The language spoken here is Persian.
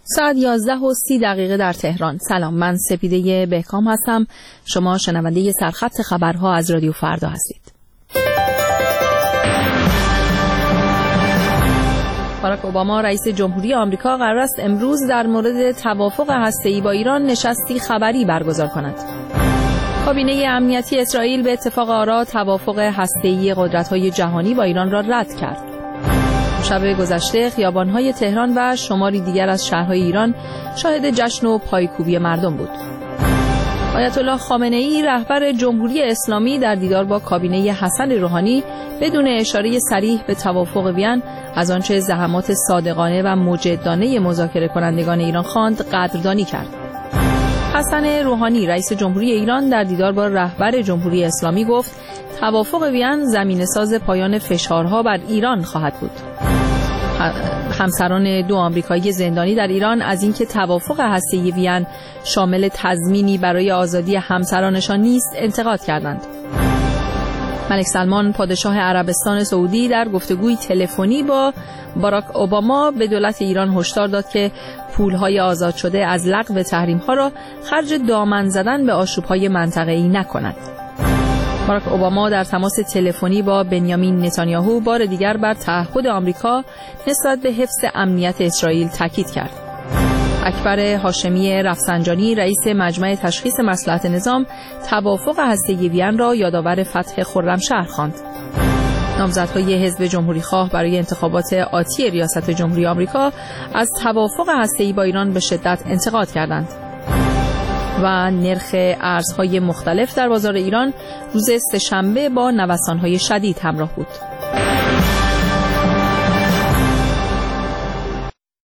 ساعت 11:30 در تهران. سلام، من سپیده بهکام هستم. شما شنونده سرخط خبرها از رادیو فردا هستید. باراک اوباما رئیس جمهوری آمریکا قرار است امروز در مورد توافق هسته‌ای با ایران نشستی خبری برگزار کند. کابینه امنیتی اسرائیل به اتفاق آرا توافق هسته‌ای قدرت‌های جهانی با ایران را رد کرد. شب گذشته خیابان‌های تهران و شماری دیگر از شهرهای ایران شاهد جشن و پایکوبی مردم بود. آیت الله خامنه‌ای رهبر جمهوری اسلامی در دیدار با کابینه حسن روحانی بدون اشاره صریح به توافق وین از آنچه زحمات صادقانه و مجدانه مذاکره کنندگان ایران خواند قدردانی کرد. حسن روحانی رئیس جمهوری ایران در دیدار با رهبر جمهوری اسلامی گفت توافق وین زمینه‌ساز پایان فشارها بر ایران خواهد بود. همسران 2 آمریکایی زندانی در ایران از اینکه توافق هسته‌ای وین شامل تضمینی برای آزادی همسرانشان نیست انتقاد کردند. ملک سلمان پادشاه عربستان سعودی در گفتگوی تلفنی با باراک اوباما به دولت ایران هشدار داد که پولهای آزاد شده از لغو تحریم‌ها را خرج دامن زدن به آشوب‌های منطقه‌ای نکند. باراک اوباما در تماس تلفنی با بنیامین نتانیاهو بار دیگر بر تعهد آمریکا نسبت به حفظ امنیت اسرائیل تاکید کرد. اکبر هاشمی رفسنجانی رئیس مجمع تشخیص مصلحت نظام توافق هسته‌ای وین را یادآور فتح خرمشهر خواند. نامزدهای حزب جمهوری خواه برای انتخابات آتی ریاست جمهوری آمریکا از توافق هسته‌ای با ایران به شدت انتقاد کردند. و نرخ ارزهای مختلف در بازار ایران روز سه‌شنبه با نوسان‌های شدید همراه بود.